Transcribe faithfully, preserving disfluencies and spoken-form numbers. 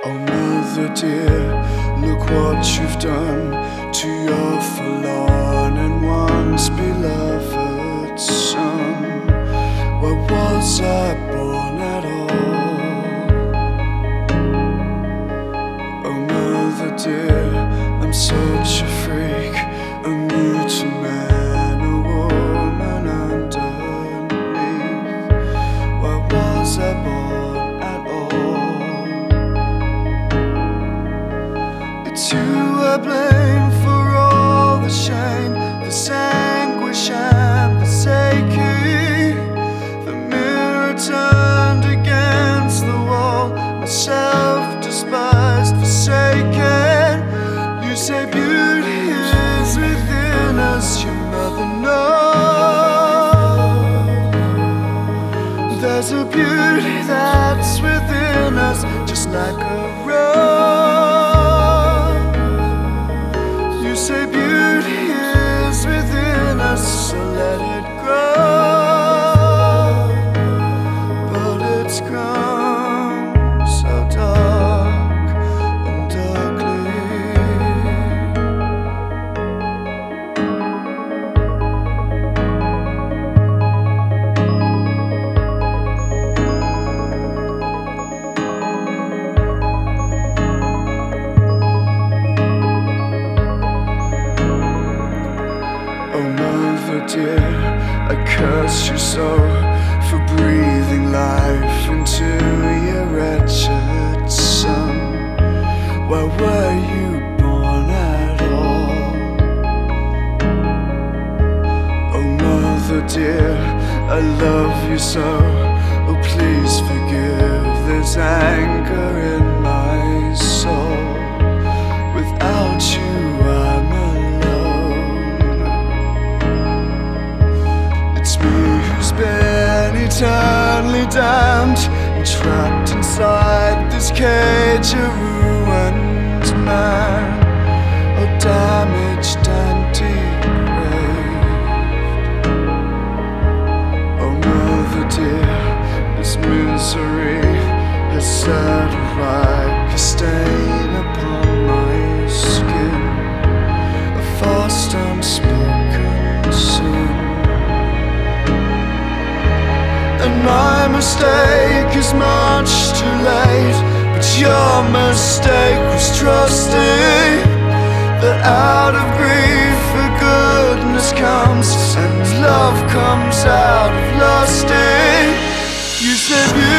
Oh mother dear, look what you've done to your forlorn and once beloved son. Why was I born at all? Oh mother dear, I'm such a freak, a mutant man, a woman underneath. Why was I born at all? It's you I blame for all the shame, this anguish and forsaking. The mirror turned against the wall, myself despised, forsaken. You say beauty is within us, your mother knows. There's a beauty that's within us, just like a rose. You say beauty is within us, so let it grow. But it's grown so dark and ugly. Oh mother dear, I curse you so for breathing life into your wretched son. Why were you born at all? Oh mother dear, I love you so, oh please forgive. There's anger in my soul. Without you I'm alone. It's me who's been eternally damned and trapped inside this cage, a ruined man, oh damaged and depraved. Oh mother dear, this misery has set like a stain upon my skin, a fast unspoken sin. And my mistake is much too late, but your mistake was trusting that out of grief forgiveness comes and love comes out of lusting. You said you